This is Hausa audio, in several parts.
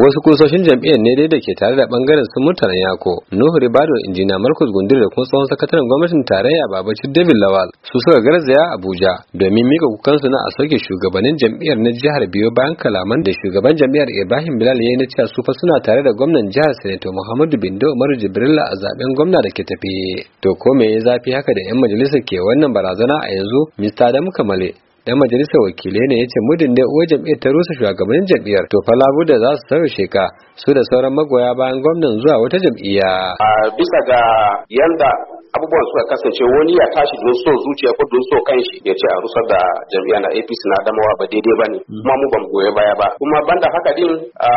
wasu kusoshin jam'iyyar ne dai da ke tare da bangaren sun mutanen yako Nuhu Ribado, injiniya Markus Gundur da kuma tsohon sakataren gwamnatin tarayya Babacir David Lawal su suka garzaya Abuja domin mika kukansu na a sauke shugabannin jam'iyyar na jihar biyo bayan kalaman da shugaban jam'iyyar Ibrahim Bilal ya yi na cewa su fa suna tare da gwamnan jihar Senator Muhammadu Bindo Umaru Jibrilla a zaben gwamna da ke tafe. To ko me ya zafi haka da 'yan majalisar ke wannan barazana a yanzu? Mr. Adamu Kamale dan majalisar wakilai ne yace mudin da uwar jam'iyyar ta rusa shugabannin jam'iyyar to fa labu da za su sauya sheka su da sauran magoya bayan gwamnan zuwa wata jam'iyya. Bisa ga yanda abubuwan suka kasance wani ya tashi don so zuciya ko don so kanshi ya ce a rusar da jam'iyya na APC na Adamawa ba daidai bane kuma mu ban goye baya ba kuma banda haka din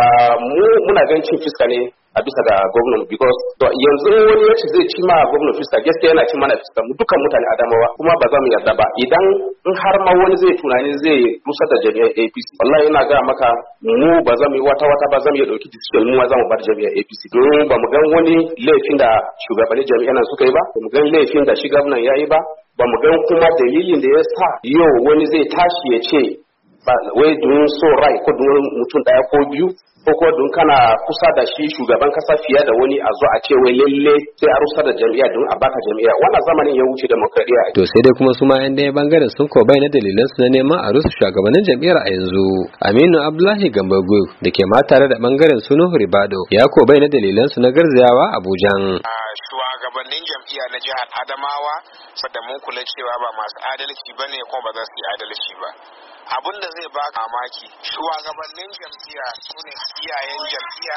muna ganin cin fiska ne a bisa da gwamnan because to yanzu wani yace zai ci ma gwamnan fiska gaskiya yana ci mana fiska mu dukkan mutane Adamawa kuma ba za mu yarda ba idan in har ma wani zai tunani zai rusar da jami'ar APC wallahi ina ga maka mu ba za mu yi wata ba za mu yi dauki decision mu za mu bar jami'ar APC don ba mu gan wani laifin da shugabannin jami'an nan suka yi ba mu gan laifin da shi gwamnan ya yi ba mu gan kuma dalilin da ya sa yau wani zai tashi ya ce ba wai don so rai ko don mutum daya ko biyu ko don kana kusa da shi shugaban kasa fiye da wani a zo a ce wai lalle sai a rusa da jami'a don a baka jami'a wannan zamanin ya wuce demokradiya. To sai dai kuma su ma yan daya bangaren sun ko bayyana dalilan su na neman a rusa shugabannin jami'ar a yanzu. Aminu Abdullahi Gambago da ke ma tare da bangaren su Nuhu Ribado ya ko bayyana dalilan su na garzayawa Abuja. Shugabannin jam'iyya na jihar Adamawa da mun kula cewa ba masu adalci bane kuma ba za su yi adalci ba. Abin da zai baka mamaki shugabannin jam'iyya su ne iyayen jam'iyya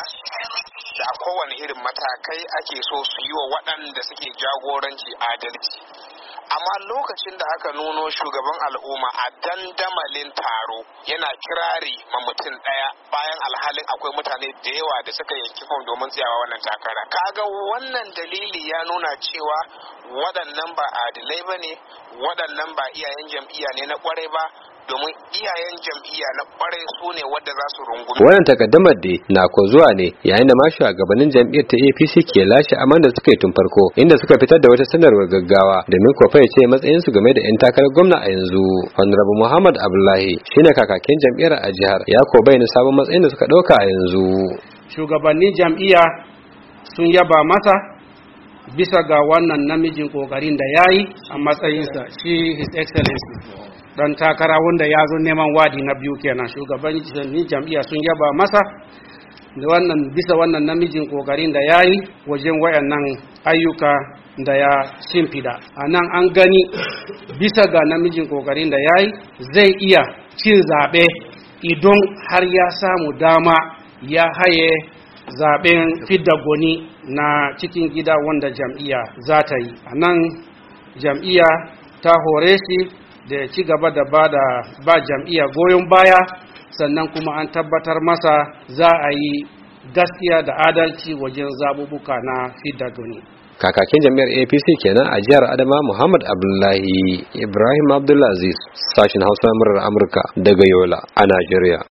da kowane irin matakai ake so su yi wa waɗanda suke jagoranci adalci, amma lokacin da aka nuno shugaban al'umma a dandamalin taro yana kirari ma mutum ɗaya bayan alhalin akwai mutane da yawa da suka yanki fom domin tsayawa wannan takara, kaga wannan dalili ya nuna cewa waɗannan ba adilai ba ne, waɗannan ba iyayen jam'iyya ne na ƙwarai ba, domin iyayen jam'iyya na kwarai su ne wadda za su rungumi. Wannan takaddamar da na ko zuwa ne yayin da ma shugabannin jam'iyyar ta APC ke lashe aman da suka yi tun farko inda suka fitar da wata sanarwar gaggawa domin ko fa ce matsayin su game da yan takarar gwamna a yanzu. Honorable Muhammad Abdullahi shine kakakin jam'iyyar a jihar ya ko bayyana sabon matsayin da suka dauka a yanzu. Shugabannin jam'iyya sun yaba masa bisa ga wannan namijin kokarin da yayi a matsayinsa shi His Excellency dan takara wanda ya zo neman wadi na biyu kenan. Shugabannin jam'iyya sun yaba masa da wannan bisa wannan namijin kokarin da yayi wajen wayannan ayyuka da ya shimfida. Anan an gani bisa ga namijin kokarin da yayi zai iya cin zabe idan har ya samu dama ya haye zaben fidda goni na cikin gida wanda jam'iyya za ta yi. Anan jam'iyya ta hore shi da ci gaba da ba jam'iyya goyon baya, sannan kuma an tabbatar masa za a yi gaskiya da adalci wajen zabubuka na fidda gani. Kakakin jam'iyyar APC kenan a jihar Adama Muhammad Abdullahi. Ibrahim Abdulaziz, sashin Hausa murar Amurka daga Yola a Najeriya.